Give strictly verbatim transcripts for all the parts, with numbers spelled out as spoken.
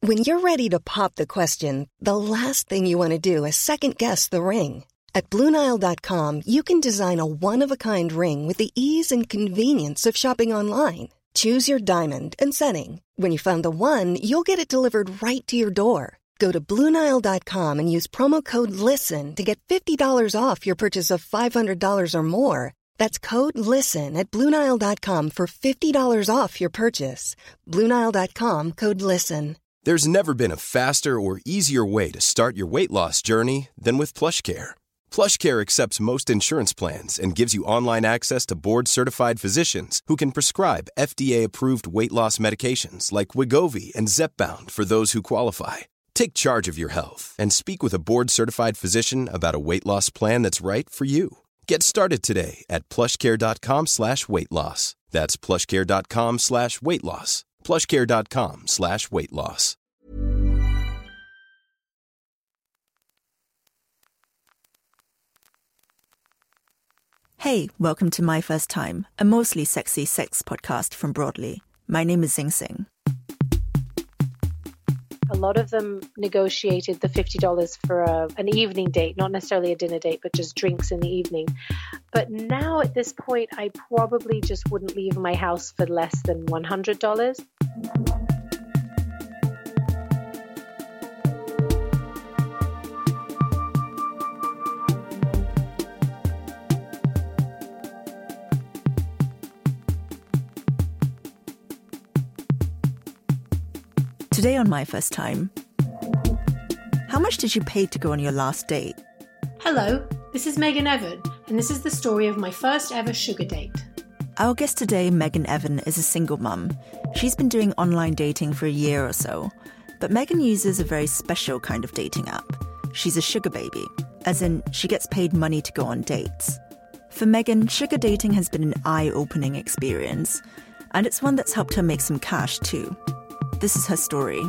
When you're ready to pop the question, the last thing you want to do is second-guess the ring. At Blue Nile dot com, you can design a one-of-a-kind ring with the ease and convenience of shopping online. Choose your diamond and setting. When you find the one, you'll get it delivered right to your door. Go to Blue Nile dot com and use promo code LISTEN to get fifty dollars off your purchase of five hundred dollars or more. That's code LISTEN at Blue Nile dot com for fifty dollars off your purchase. Blue Nile dot com, code LISTEN. There's never been a faster or easier way to start your weight loss journey than with PlushCare. PlushCare accepts most insurance plans and gives you online access to board-certified physicians who can prescribe F D A-approved weight loss medications like Wegovy and Zepbound for those who qualify. Take charge of your health and speak with a board-certified physician about a weight loss plan that's right for you. Get started today at plushcare.com slash weight loss. That's plushcare.com slash weight loss. plushcare.com slash weight loss. Hey, welcome to My First Time, a mostly sexy sex podcast from Broadly. My name is Zing Sing. A lot of them negotiated the fifty dollars for a, an evening date, not necessarily a dinner date, but just drinks in the evening. But now at this point, I probably just wouldn't leave my house for less than one hundred dollars. Today on My First Time, how much did you pay to go on your last date? Hello, this is Megan Evan, and this is the story of my first ever sugar date. Our guest today, Megan Evan, is a single mum. She's been doing online dating for a year or so, but Megan uses a very special kind of dating app. She's a sugar baby, as in she gets paid money to go on dates. For Megan, sugar dating has been an eye-opening experience, and it's one that's helped her make some cash too. This is her story.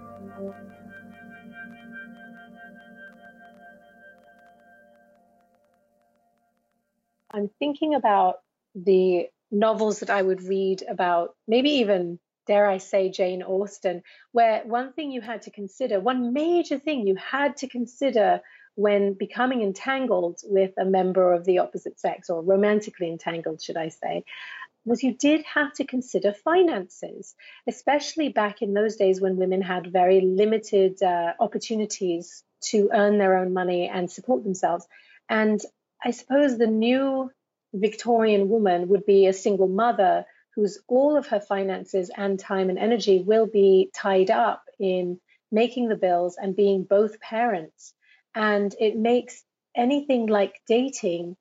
I'm thinking about the novels that I would read about, maybe even, dare I say, Jane Austen, where one thing you had to consider, one major thing you had to consider when becoming entangled with a member of the opposite sex, or romantically entangled, should I say, was you did have to consider finances, especially back in those days when women had very limited uh, opportunities to earn their own money and support themselves. And I suppose the new Victorian woman would be a single mother whose all of her finances and time and energy will be tied up in making the bills and being both parents. And it makes anything like dating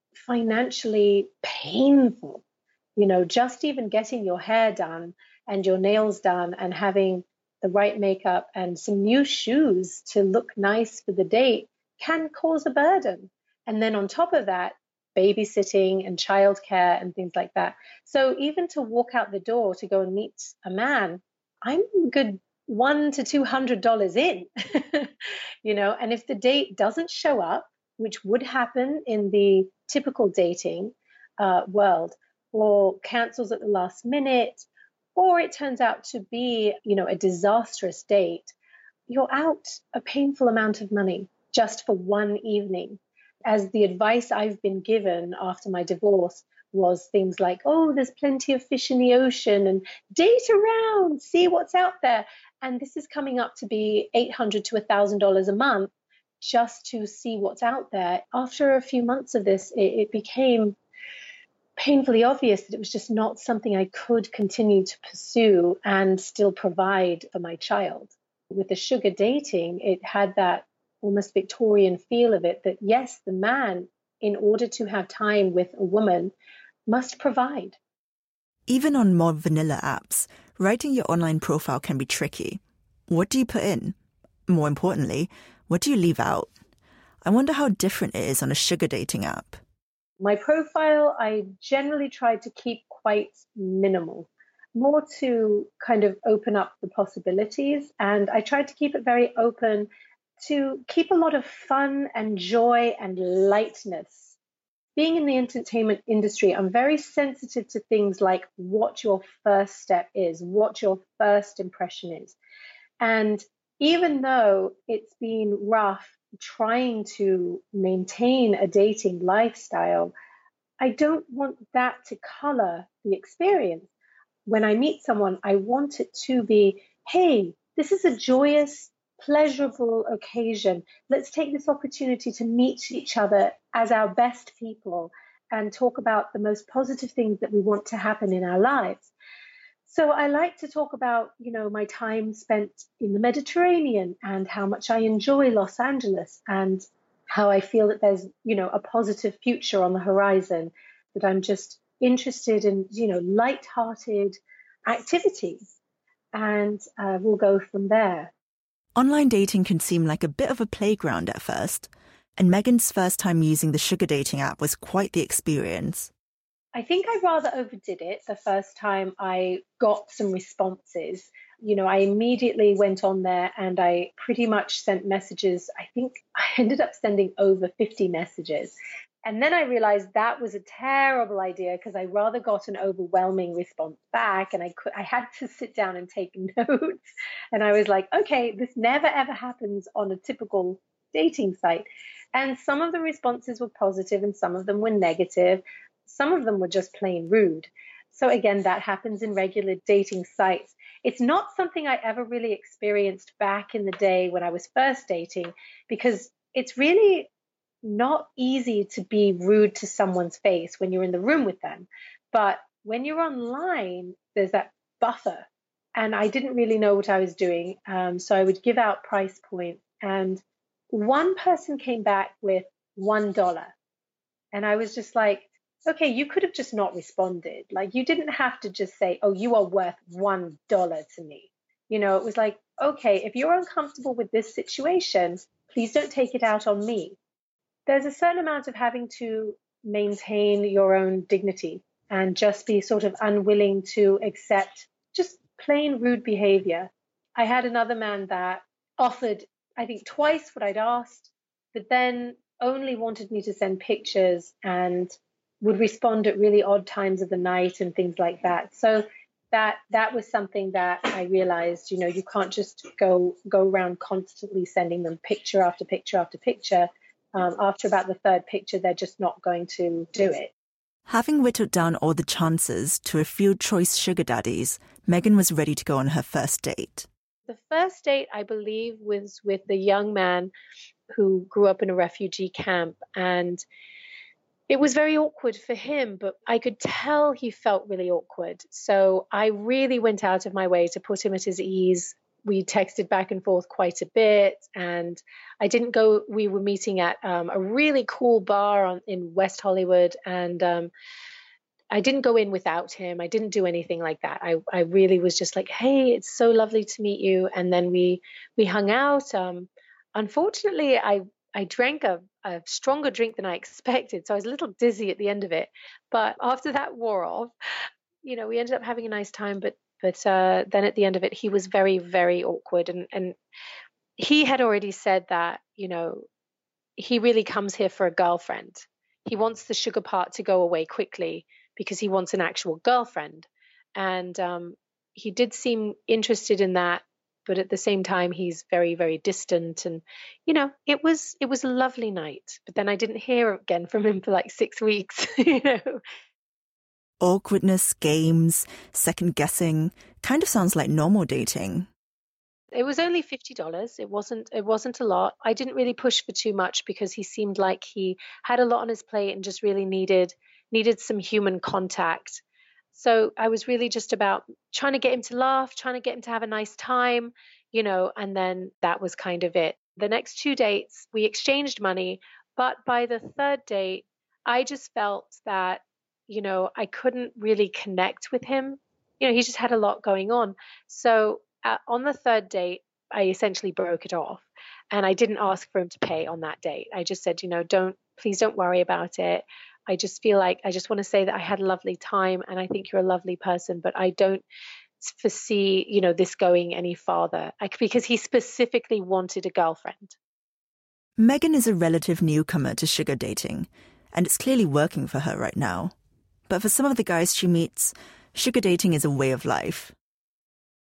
financially painful. You know, just even getting your hair done and your nails done and having the right makeup and some new shoes to look nice for the date can cause a burden. And then on top of that, babysitting and childcare and things like that. So even to walk out the door to go and meet a man, I'm a good one to two hundred dollars in, you know. And if the date doesn't show up, which would happen in the typical dating uh, world, or cancels at the last minute, or it turns out to be, you know, a disastrous date, you're out a painful amount of money just for one evening. As the advice I've been given after my divorce was things like, oh, there's plenty of fish in the ocean and date around, see what's out there. And this is coming up to be eight hundred dollars to one thousand dollars a month just to see what's out there. After a few months of this, it, it became painfully obvious that it was just not something I could continue to pursue and still provide for my child. With the sugar dating, it had that almost Victorian feel of it that, yes, the man, in order to have time with a woman, must provide. Even on more vanilla apps, writing your online profile can be tricky. What do you put in? More importantly, what do you leave out? I wonder how different it is on a sugar dating app. My profile, I generally try to keep quite minimal, more to kind of open up the possibilities. And I tried to keep it very open to keep a lot of fun and joy and lightness. Being in the entertainment industry, I'm very sensitive to things like what your first step is, what your first impression is. And even though it's been rough trying to maintain a dating lifestyle, I don't want that to color the experience. When I meet someone, I want it to be, hey, this is a joyous, pleasurable occasion. Let's take this opportunity to meet each other as our best people and talk about the most positive things that we want to happen in our lives. So I like to talk about, you know, my time spent in the Mediterranean and how much I enjoy Los Angeles and how I feel that there's, you know, a positive future on the horizon, that I'm just interested in, you know, light-hearted activities. And uh, we'll go from there. Online dating can seem like a bit of a playground at first, and Megan's first time using the sugar dating app was quite the experience. I think I rather overdid it the first time I got some responses. You know, I immediately went on there and I pretty much sent messages. I think I ended up sending over fifty messages. And then I realized that was a terrible idea because I rather got an overwhelming response back, and I could, I had to sit down and take notes. And I was like, okay, this never ever happens on a typical dating site. And some of the responses were positive and some of them were negative. Some of them were just plain rude. So again, that happens in regular dating sites. It's not something I ever really experienced back in the day when I was first dating, because it's really not easy to be rude to someone's face when you're in the room with them. But when you're online, there's that buffer. And I didn't really know what I was doing. Um, so I would give out price points. And one person came back with one dollar. And I was just like, okay, you could have just not responded. Like, you didn't have to just say, oh, you are worth one dollar to me. You know, it was like, okay, if you're uncomfortable with this situation, please don't take it out on me. There's a certain amount of having to maintain your own dignity and just be sort of unwilling to accept just plain rude behavior. I had another man that offered, I think, twice what I'd asked, but then only wanted me to send pictures and would respond at really odd times of the night and things like that. So that that was something that I realized, you know, you can't just go go around constantly sending them picture after picture after picture. Um, after about the third picture, they're just not going to do it. Having whittled down all the chances to a few choice sugar daddies, Megan was ready to go on her first date. The first date, I believe, was with the young man who grew up in a refugee camp. And it was very awkward for him, but I could tell he felt really awkward. So I really went out of my way to put him at his ease. We texted back and forth quite a bit, and I didn't go, we were meeting at um, a really cool bar on, in West Hollywood, and um, I didn't go in without him. I didn't do anything like that. I, I really was just like, hey, it's so lovely to meet you. And then we we hung out. Um, unfortunately, I, I drank a, a stronger drink than I expected, so I was a little dizzy at the end of it. But after that wore off, you know, we ended up having a nice time, but But uh, then at the end of it, he was very, very awkward. And, and he had already said that, you know, he really comes here for a girlfriend. He wants the sugar part to go away quickly because he wants an actual girlfriend. And um, he did seem interested in that. But at the same time, he's very, very distant. And, you know, it was it was a lovely night. But then I didn't hear again from him for like six weeks, you know. Awkwardness, games, second-guessing, kind of sounds like normal dating. It was only fifty dollars. It wasn't it wasn't a lot. I didn't really push for too much because he seemed like he had a lot on his plate and just really needed needed some human contact. So I was really just about trying to get him to laugh, trying to get him to have a nice time, you know, and then that was kind of it. The next two dates, we exchanged money, but by the third date, I just felt that, you know, I couldn't really connect with him. You know, he just had a lot going on. So uh, on the third date, I essentially broke it off, and I didn't ask for him to pay on that date. I just said, you know, don't, please don't worry about it. I just feel like I just want to say that I had a lovely time and I think you're a lovely person, but I don't foresee, you know, this going any farther, I, because he specifically wanted a girlfriend. Megan is a relative newcomer to sugar dating, and it's clearly working for her right now. But for some of the guys she meets, sugar dating is a way of life.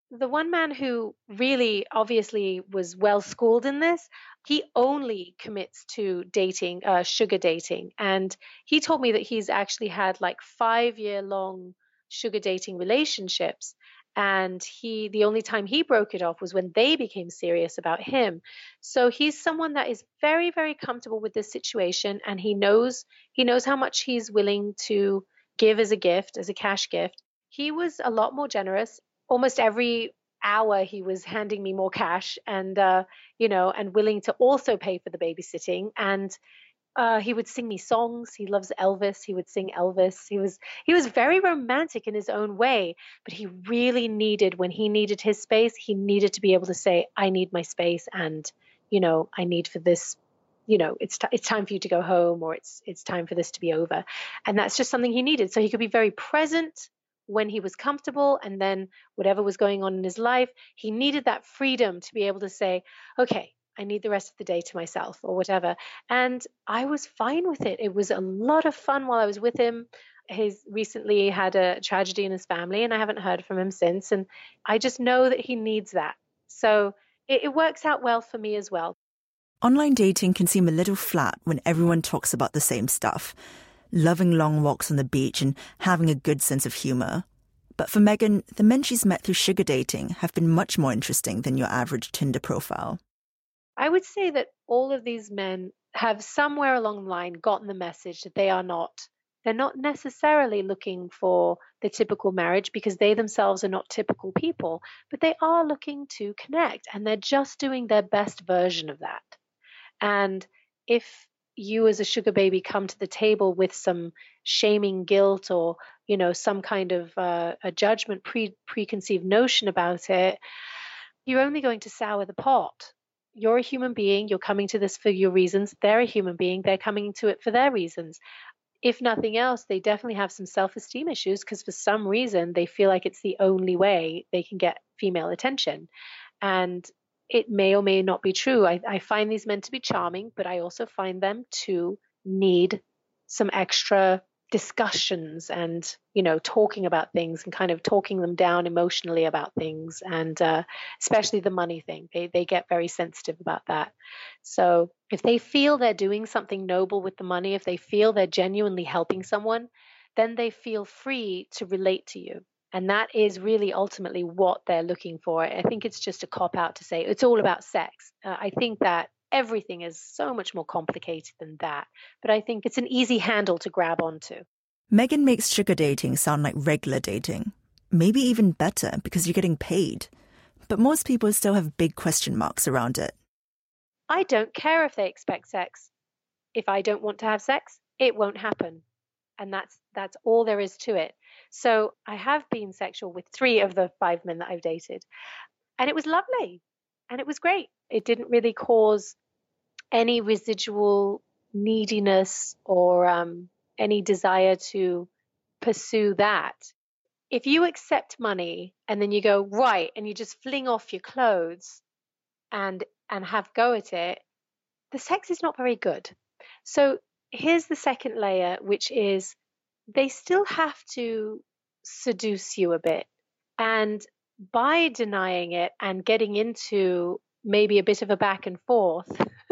the one man who really obviously was well schooled in this, he only commits to dating, uh, sugar dating. And he told me that he's actually had like five year long sugar dating relationships. And he, the only time he broke it off was when they became serious about him. So he's someone that is very, very comfortable with this situation. And he knows, he knows how much he's willing to give as a gift, as a cash gift. He was a lot more generous. Almost every hour he was handing me more cash and, uh, you know, and willing to also pay for the babysitting. And uh, he would sing me songs. He loves Elvis. He would sing Elvis. He was, he was very romantic in his own way, but he really needed, when he needed his space, he needed to be able to say, I need my space. And, you know, I need for this, you know, it's, t- it's time for you to go home, or it's, it's time for this to be over. And that's just something he needed. So he could be very present when he was comfortable, and then whatever was going on in his life, he needed that freedom to be able to say, okay, I need the rest of the day to myself or whatever. And I was fine with it. It was a lot of fun while I was with him. He's recently had a tragedy in his family, and I haven't heard from him since. And I just know that he needs that. So it, it works out well for me as well. Online dating can seem a little flat when everyone talks about the same stuff. Loving long walks on the beach and having a good sense of humor. But for Megan, the men she's met through sugar dating have been much more interesting than your average Tinder profile. I would say that all of these men have somewhere along the line gotten the message that they are not, they're not necessarily looking for the typical marriage, because they themselves are not typical people, but they are looking to connect, and they're just doing their best version of that. And if you as a sugar baby come to the table with some shaming guilt, or, you know, some kind of uh, a judgment, pre preconceived notion about it, you're only going to sour the pot. You're a human being. You're coming to this for your reasons. They're a human being. They're coming to it for their reasons. If nothing else, they definitely have some self-esteem issues, because for some reason they feel like it's the only way they can get female attention. And it may or may not be true. I, I find these men to be charming, but I also find them to need some extra discussions and, you know, talking about things and kind of talking them down emotionally about things. And uh, especially the money thing, they, they get very sensitive about that. So if they feel they're doing something noble with the money, if they feel they're genuinely helping someone, then they feel free to relate to you. And that is really ultimately what they're looking for. I think it's just a cop-out to say it's all about sex. Uh, I think that everything is so much more complicated than that. But I think it's an easy handle to grab onto. Megan makes sugar dating sound like regular dating. Maybe even better, because you're getting paid. But most people still have big question marks around it. I don't care if they expect sex. If I don't want to have sex, it won't happen. And that's that's all there is to it. So I have been sexual with three of the five men that I've dated. And it was lovely. And it was great. It didn't really cause any residual neediness or um, any desire to pursue that. If you accept money and then you go, right, and you just fling off your clothes and and have go at it, the sex is not very good. So here's the second layer, which is they still have to seduce you a bit. And by denying it and getting into maybe a bit of a back and forth,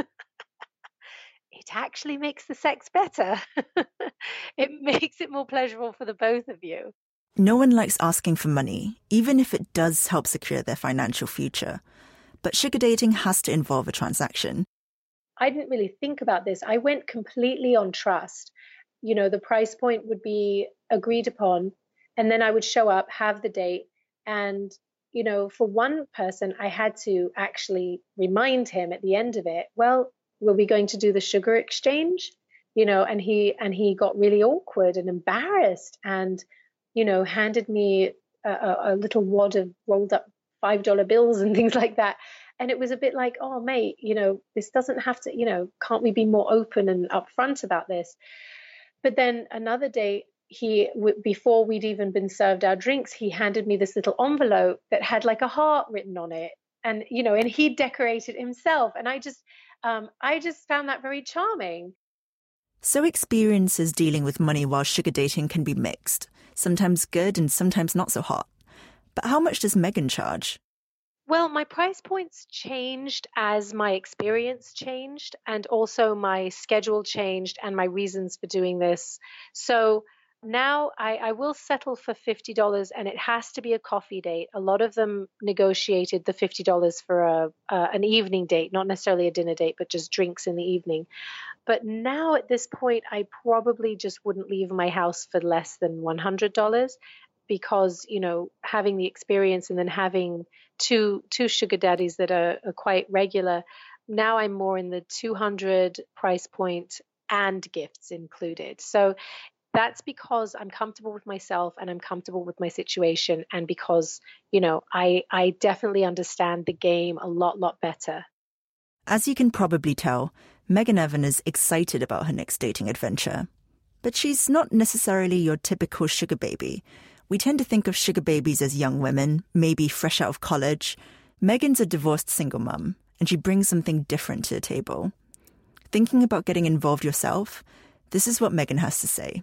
it actually makes the sex better. It makes it more pleasurable for the both of you. No one likes asking for money, even if it does help secure their financial future. But sugar dating has to involve a transaction. I didn't really think about this. I went completely on trust. You know, the price point would be agreed upon, and then I would show up, have the date. And, you know, for one person, I had to actually remind him at the end of it, well, were we going to do the sugar exchange? You know, and he and he got really awkward and embarrassed and, you know, handed me a, a little wad of rolled up five dollar bills and things like that. And it was a bit like, oh, mate, you know, this doesn't have to, you know, can't we be more open and upfront about this? But then another day, he, w- before we'd even been served our drinks, he handed me this little envelope that had like a heart written on it. And, you know, and he decorated himself. And I just, um, I just found that very charming. So experiences dealing with money while sugar dating can be mixed, sometimes good and sometimes not so hot. But how much does Megan charge? Well, my price points changed as my experience changed, and also my schedule changed and my reasons for doing this. So now I, I will settle for fifty dollars, and it has to be a coffee date. A lot of them negotiated the fifty dollars for a uh, an evening date, not necessarily a dinner date, but just drinks in the evening. But now at this point, I probably just wouldn't leave my house for less than one hundred dollars. Because, you know, having the experience and then having two two sugar daddies that are, are quite regular, now I'm more in the two hundred price point and gifts included. So that's because I'm comfortable with myself and I'm comfortable with my situation, and because, you know, I I definitely understand the game a lot, lot better. As you can probably tell, Megan Evan is excited about her next dating adventure. But she's not necessarily your typical sugar baby. We tend to think of sugar babies as young women, maybe fresh out of college. Megan's a divorced single mum, and she brings something different to the table. Thinking about getting involved yourself? This is what Megan has to say.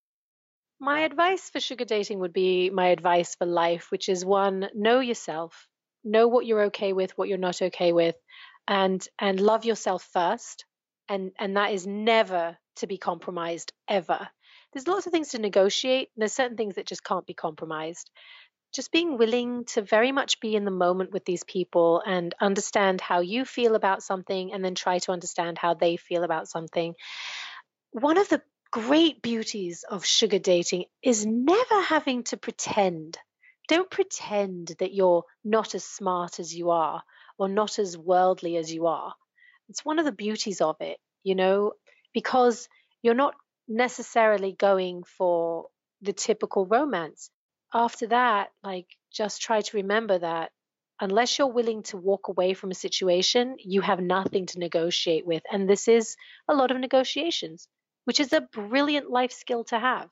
My advice for sugar dating would be my advice for life, which is one, know yourself, know what you're okay with, what you're not okay with, and and love yourself first. And, and that is never to be compromised, ever. There's lots of things to negotiate, and there's certain things that just can't be compromised. Just being willing to very much be in the moment with these people and understand how you feel about something, and then try to understand how they feel about something. One of the great beauties of sugar dating is never having to pretend. Don't pretend that you're not as smart as you are or not as worldly as you are. It's one of the beauties of it, you know, because you're not necessarily going for the typical romance. After that, like, just try to remember that unless you're willing to walk away from a situation, you have nothing to negotiate with. And this is a lot of negotiations, which is a brilliant life skill to have.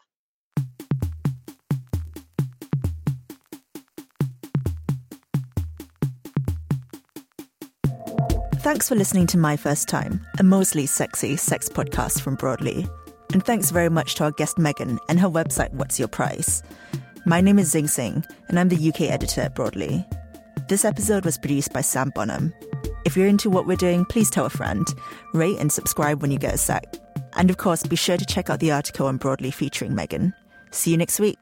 Thanks for listening to My First Time, a mostly sexy sex podcast from Broadly. And thanks very much to our guest Megan and her website What's Your Price. My name is Zing Singh, and I'm the U K editor at Broadly. This episode was produced by Sam Bonham. If you're into what we're doing, please tell a friend, rate and subscribe when you get a sec. And of course, be sure to check out the article on Broadly featuring Megan. See you next week.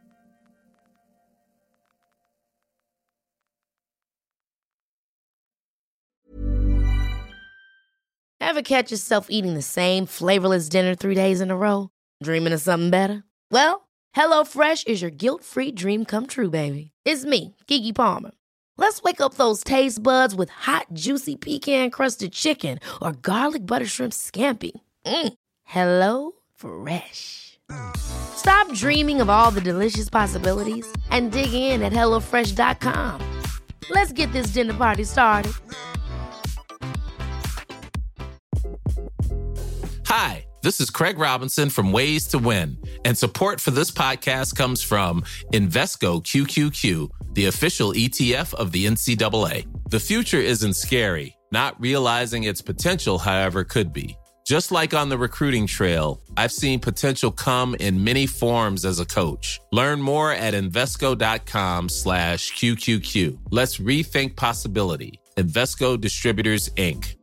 Ever catch yourself eating the same flavorless dinner three days in a row? Dreaming of something better? Well, HelloFresh is your guilt-free dream come true, baby. It's me, Keke Palmer. Let's wake up those taste buds with hot, juicy pecan-crusted chicken or garlic butter shrimp scampi. Mm. Hello Fresh. Stop dreaming of all the delicious possibilities and dig in at hello fresh dot com. Let's get this dinner party started. Hi, this is Craig Robinson from Ways to Win, and support for this podcast comes from Invesco Q Q Q, the official E T F of the N C double A. The future isn't scary. Not realizing its potential, however, could be. Just like on the recruiting trail, I've seen potential come in many forms as a coach. Learn more at Invesco.com slash QQQ. Let's rethink possibility. Invesco Distributors, Incorporated.